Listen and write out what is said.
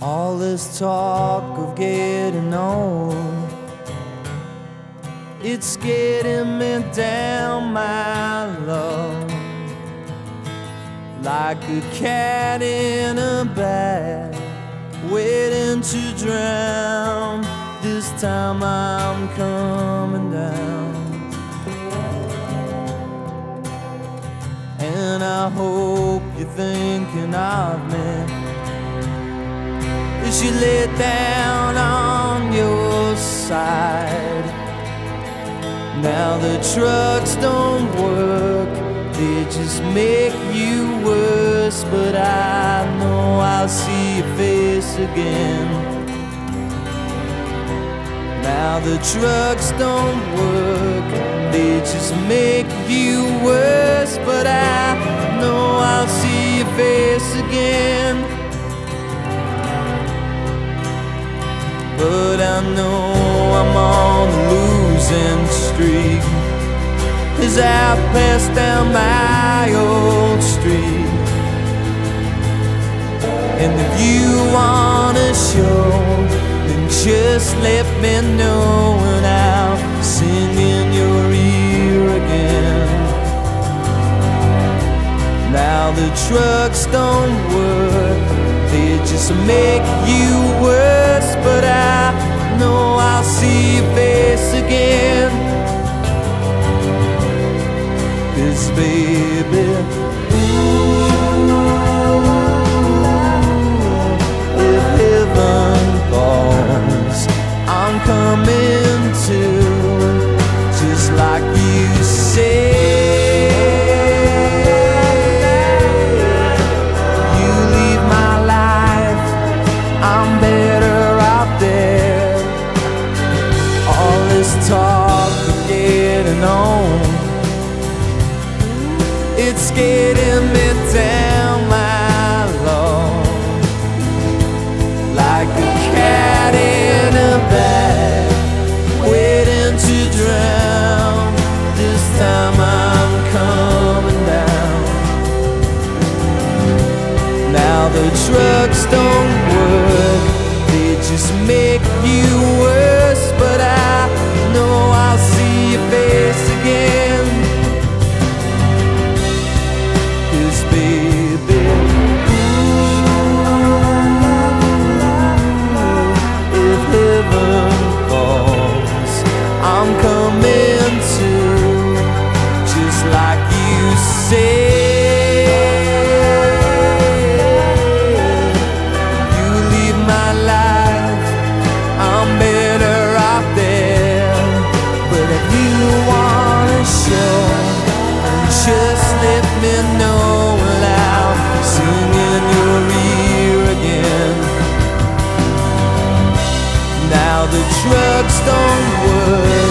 All this talk of getting old, it's getting me down, my love, like a cat in a bag, waiting to drown. This time I'm coming down, and I hope you're thinking of me as you lay down on your side. Now the drugs don't work, they just make you worse. But I know I'll see your face again. Now the drugs don't work, they just make you worse. But I know I'll see your face again. But I know I'm on the losing streak as I pass down my old street. And if you wanna show, then just let me know, and I'll sing in your ear again. Now the drugs don't work, they just make you worse. But I know I'll see your face again. 'Cause baby, if heaven falls, I'm coming too, just like you say. Talk of getting on, it's getting me down, my love, like a cat in a bag, waiting to drown. This time I'm coming down. Now the drugs don't work, they just make you worse. But I know I'll see your face again. 'Cause baby, if heaven falls, I'm coming too, just like you say. You leave my life, I'm better off there. But if you wanna show, just let me know, and I'll sing in your ear again. Now the drugs don't work,